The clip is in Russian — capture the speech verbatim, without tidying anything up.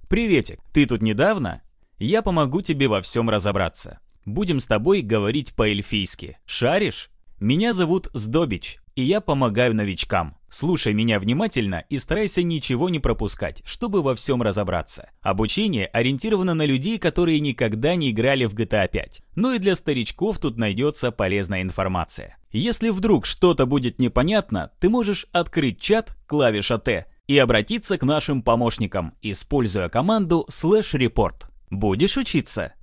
Приветик, ты тут недавно? Я помогу тебе во всем разобраться. Будем с тобой говорить по-эльфийски. Шаришь? Меня зовут Сдобич, и я помогаю новичкам. Слушай меня внимательно и старайся ничего не пропускать, чтобы во всем разобраться. Обучение ориентировано на людей, которые никогда не играли в джи ти эй пять. Ну и для старичков тут найдется полезная информация. Если вдруг что-то будет непонятно, ты можешь открыть чат, клавиша Т, и обратиться к нашим помощникам, используя команду слэш репорт. Будешь учиться?